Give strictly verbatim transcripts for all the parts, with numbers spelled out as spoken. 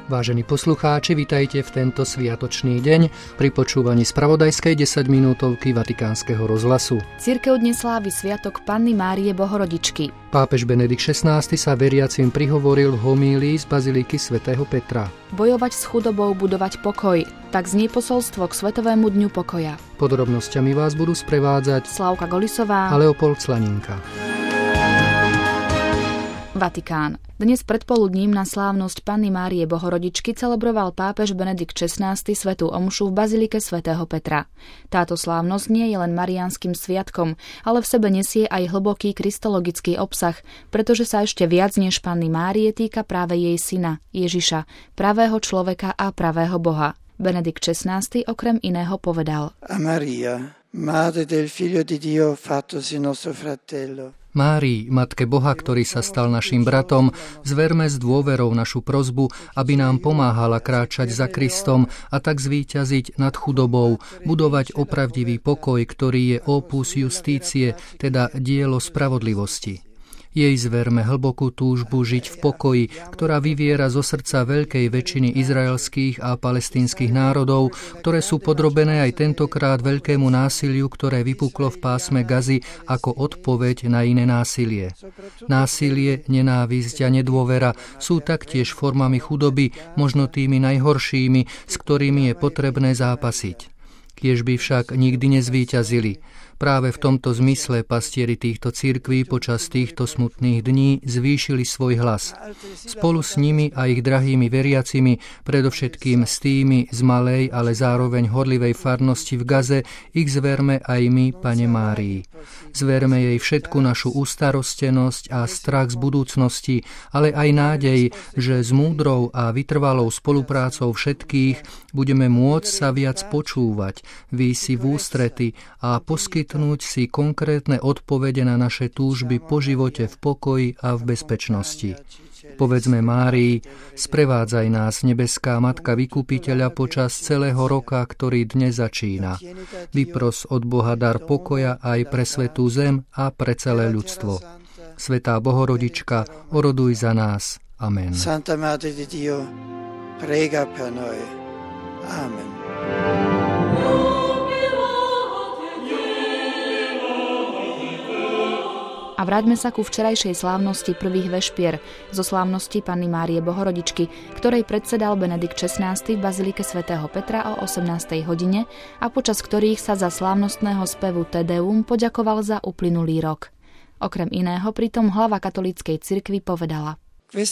Vážení poslucháči, vitajte v tento sviatočný deň pri počúvaní spravodajskej desaťminútovky Vatikánskeho rozhlasu. Cirkev dnes slávi sviatok Panny Márie Bohorodičky. Pápež Benedikt šestnásty sa veriacim prihovoril v homílii z baziliky svätého Petra. Bojovať s chudobou, budovať pokoj. Tak znie posolstvo k Svetovému dňu pokoja. Podrobnosťami vás budú sprevádzať Slávka Golisová a Leopold Slaninka. Vatikán. Dnes predpoludním na slávnosť Panny Márie Bohorodičky celebroval pápež Benedikt šestnásty svätú omšu v bazilike svätého Petra. Táto slávnosť nie je len mariánskym sviatkom, ale v sebe nesie aj hlboký kristologický obsah, pretože sa ešte viac než Panny Márie týka práve jej syna, Ježiša, pravého človeka a pravého Boha. Benedikt šestnásty okrem iného povedal: A Maria, madre del figlio di Dio fattosi nostro fratello. Márii, Matke Boha, ktorý sa stal našim bratom, zverme s dôverou našu prosbu, aby nám pomáhala kráčať za Kristom a tak zvíťaziť nad chudobou, budovať opravdivý pokoj, ktorý je opus justície, teda dielo spravodlivosti. Jej zverme hlbokú túžbu žiť v pokoji, ktorá vyviera zo srdca veľkej väčšiny izraelských a palestínskych národov, ktoré sú podrobené aj tentokrát veľkému násiliu, ktoré vypuklo v pásme Gazy ako odpoveď na iné násilie. Násilie, nenávisť a nedôvera sú taktiež formami chudoby, možno tými najhoršími, s ktorými je potrebné zápasiť. Kiež by však nikdy nezvíťazili. Práve v tomto zmysle pastieri týchto cirkví počas týchto smutných dní zvýšili svoj hlas. Spolu s nimi a ich drahými veriacimi, predovšetkým s tými z malej, ale zároveň horlivej farnosti v Gaze, ich zverme aj my, Pane Márii. Zverme jej všetku našu ústarostenosť a strach z budúcnosti, ale aj nádej, že s múdrou a vytrvalou spoluprácou všetkých budeme môcť sa viac počúvať, výjsť si v ústrety a poskytnúť si konkrétne odpovede na naše túžby po živote v pokoji a v bezpečnosti. Povedzme Márii, sprevádzaj nás, nebeská Matka Vykupiteľa, počas celého roka, ktorý dnes začína. Vypros od Boha dar pokoja aj pre svätú zem a pre celé ľudstvo. Svätá Bohorodička, oroduj za nás. Amen. Santa Madre di Dio, prega per noi. Amen. A vráťme sa ku včerajšej slávnosti prvých vešpier, zo slávnosti Panny Márie Bohorodičky, ktorej predsedal Benedikt šestnásty v bazilike svätého Petra o osemnástej hodine a počas ktorých sa za slávnostného spevu Te Deum poďakoval za uplynulý rok. Okrem iného pritom hlava katolíckej cirkvi povedala: V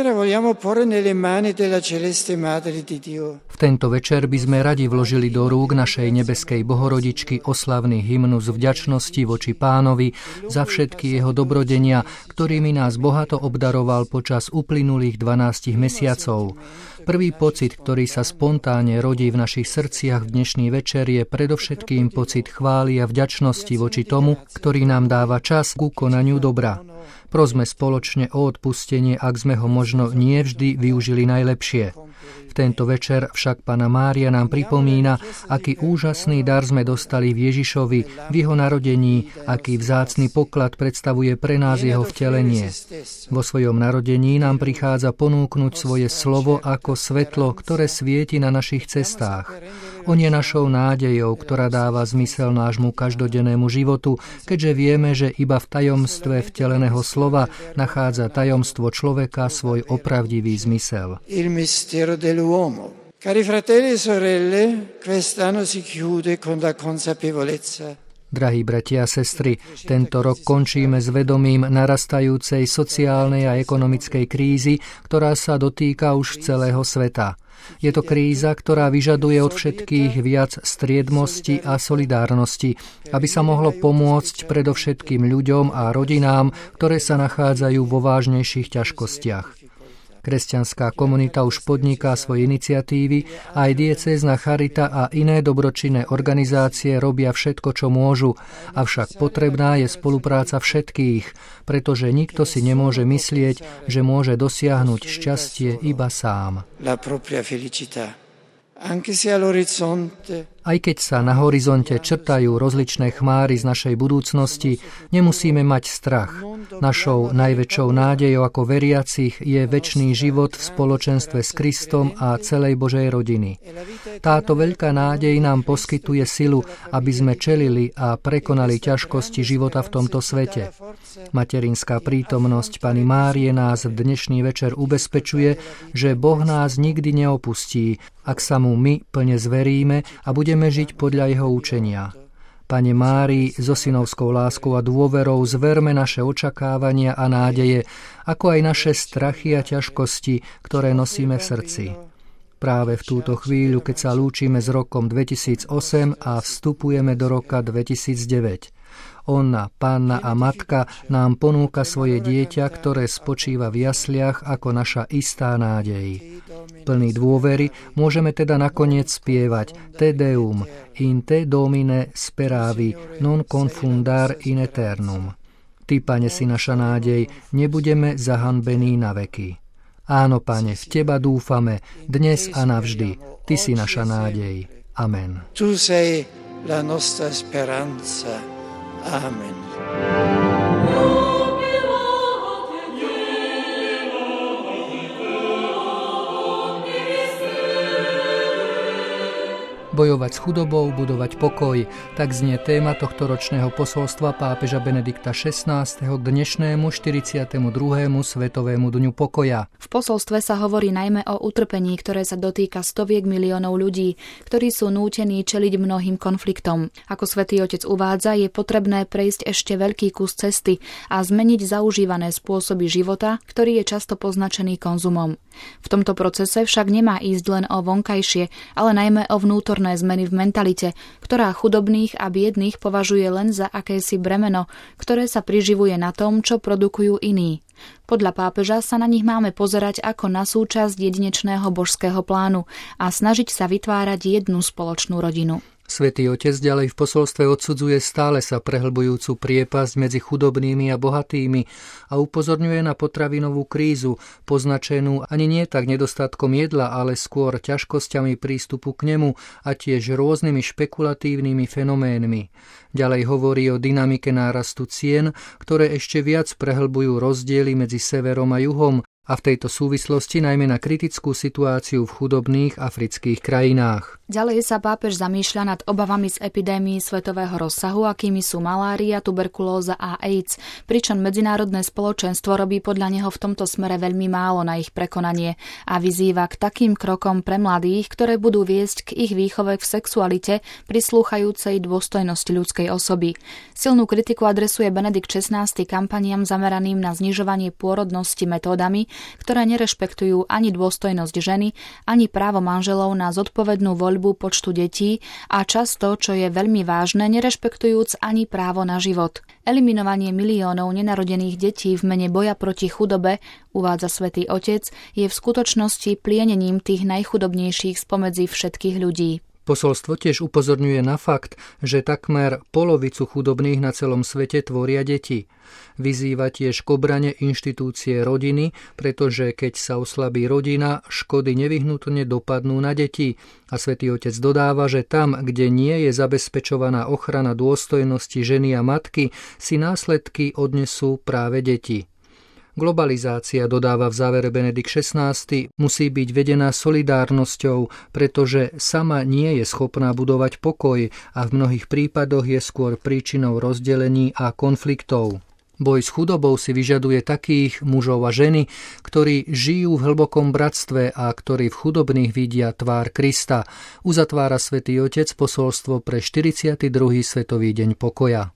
tento večer by sme radi vložili do rúk našej nebeskej Bohorodičky oslavný hymnus vďačnosti voči Pánovi za všetky jeho dobrodenia, ktorými nás bohato obdaroval počas uplynulých dvanástich mesiacov. Prvý pocit, ktorý sa spontánne rodí v našich srdciach v dnešný večer, je predovšetkým pocit chvály a vďačnosti voči tomu, ktorý nám dáva čas k konaniu dobra. Prosme spoločne o odpustenie, ak sme ho možno nie vždy využili najlepšie. V tento večer však Panna Mária nám pripomína, aký úžasný dar sme dostali v Ježišovi, v jeho narodení, aký vzácny poklad predstavuje pre nás jeho vtelenie. Vo svojom narodení nám prichádza ponúknuť svoje slovo ako svetlo, ktoré svieti na našich cestách. On je našou nádejou, ktorá dáva zmysel nášmu každodennému životu, keďže vieme, že iba v tajomstve vteleného slova nachádza tajomstvo človeka svoj opravdivý zmysel. Il mistero dell'uomo. Cari fratelli e sorelle, quest'anno si chiude con la consapevolezza. Drahí bratia a sestry, tento rok končíme s vedomím narastajúcej sociálnej a ekonomickej krízy, ktorá sa dotýka už celého sveta. Je to kríza, ktorá vyžaduje od všetkých viac striedmosti a solidárnosti, aby sa mohlo pomôcť predovšetkým ľuďom a rodinám, ktoré sa nachádzajú vo vážnejších ťažkostiach. Kresťanská komunita už podniká svoje iniciatívy, aj diecézna charita a iné dobročinné organizácie robia všetko, čo môžu, avšak potrebná je spolupráca všetkých, pretože nikto si nemôže myslieť, že môže dosiahnuť šťastie iba sám. La propria felicità. Anche se all'orizzonte Aj keď sa na horizonte črtajú rozličné chmáry z našej budúcnosti, nemusíme mať strach. Našou najväčšou nádejou ako veriacich je večný život v spoločenstve s Kristom a celej Božej rodiny. Táto veľká nádej nám poskytuje silu, aby sme čelili a prekonali ťažkosti života v tomto svete. Materinská prítomnosť Panny Márie nás v dnešný večer ubezpečuje, že Boh nás nikdy neopustí, ak sa mu my plne zveríme a budeme žiť podľa jeho učenia. Pane Márii, so synovskou láskou a dôverou zverme naše očakávania a nádeje, ako aj naše strachy a ťažkosti, ktoré nosíme v srdci. Práve v túto chvíľu, keď sa lúčime s rokom dvetisícosem a vstupujeme do roka dvetisícdeväť. Ona, Panna a Matka, nám ponúka svoje dieťa, ktoré spočíva v jasliach ako naša istá nádej. Plný dôvery môžeme teda nakoniec spievať Te Deum, in te Domine speravi, non confundar in eternum. Ty, Pane, si naša nádej, nebudeme zahanbení na veky. Áno, Pane, v Teba dúfame, dnes a navždy. Ty si naša nádej. Amen. Tu sei la nostra speranza. Amen. Bojovať s chudobou, budovať pokoj. Tak znie téma tohto ročného posolstva pápeža Benedikta šestnásteho k dnešnému štyridsiatemu druhému Svetovému dňu pokoja. V posolstve sa hovorí najmä o utrpení, ktoré sa dotýka stoviek miliónov ľudí, ktorí sú nútení čeliť mnohým konfliktom. Ako Svätý Otec uvádza, je potrebné prejsť ešte veľký kus cesty a zmeniť zaužívané spôsoby života, ktorý je často poznačený konzumom. V tomto procese však nemá ísť len o vonkajšie, ale najmä o vnútorné zmeny v mentalite, ktorá chudobných a biedných považuje len za akési bremeno, ktoré sa priživuje na tom, čo produkujú iní. Podľa pápeža sa na nich máme pozerať ako na súčasť jedinečného božského plánu a snažiť sa vytvárať jednu spoločnú rodinu. Svätý Otec ďalej v posolstve odsudzuje stále sa prehlbujúcu priepasť medzi chudobnými a bohatými a upozorňuje na potravinovú krízu, poznačenú ani nie tak nedostatkom jedla, ale skôr ťažkosťami prístupu k nemu a tiež rôznymi špekulatívnymi fenoménmi. Ďalej hovorí o dynamike nárastu cien, ktoré ešte viac prehlbujú rozdiely medzi severom a juhom, a v tejto súvislosti najmä na kritickú situáciu v chudobných afrických krajinách. Ďalej sa pápež zamýšľa nad obavami z epidémií svetového rozsahu, akými sú malária, tuberkulóza a AIDS, pričom medzinárodné spoločenstvo robí podľa neho v tomto smere veľmi málo na ich prekonanie a vyzýva k takým krokom pre mladých, ktoré budú viesť k ich výchove v sexualite prislúchajúcej dôstojnosti ľudskej osoby. Silnú kritiku adresuje Benedikt šestnásty kampaniam zameraným na znižovanie pôrodnosti metódami, ktoré nerešpektujú ani dôstojnosť ženy, ani právo manželov na zodpovednú voľbu počtu detí a často, čo je veľmi vážne, nerešpektujúc ani právo na život. Eliminovanie miliónov nenarodených detí v mene boja proti chudobe, uvádza Svätý Otec, je v skutočnosti plienením tých najchudobnejších spomedzi všetkých ľudí. Posolstvo tiež upozorňuje na fakt, že takmer polovicu chudobných na celom svete tvoria deti. Vyzýva tiež k obrane inštitúcie rodiny, pretože keď sa oslabí rodina, škody nevyhnutne dopadnú na deti. A Svätý Otec dodáva, že tam, kde nie je zabezpečovaná ochrana dôstojnosti ženy a matky, si následky odnesú práve deti. Globalizácia, dodáva v závere Benedikt šestnásty, musí byť vedená solidárnosťou, pretože sama nie je schopná budovať pokoj a v mnohých prípadoch je skôr príčinou rozdelení a konfliktov. Boj s chudobou si vyžaduje takých mužov a ženy, ktorí žijú v hlbokom bratstve a ktorí v chudobných vidia tvár Krista, uzatvára Svätý Otec posolstvo pre štyridsiaty druhý Svetový deň pokoja.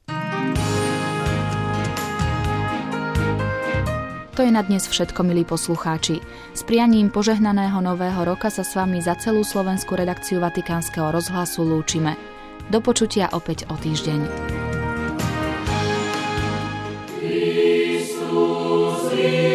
To je na dnes všetko, milí poslucháči. S prianím požehnaného nového roka sa s vami za celú slovenskú redakciu Vatikánskeho rozhlasu lúčime. Do počutia opäť o týždeň.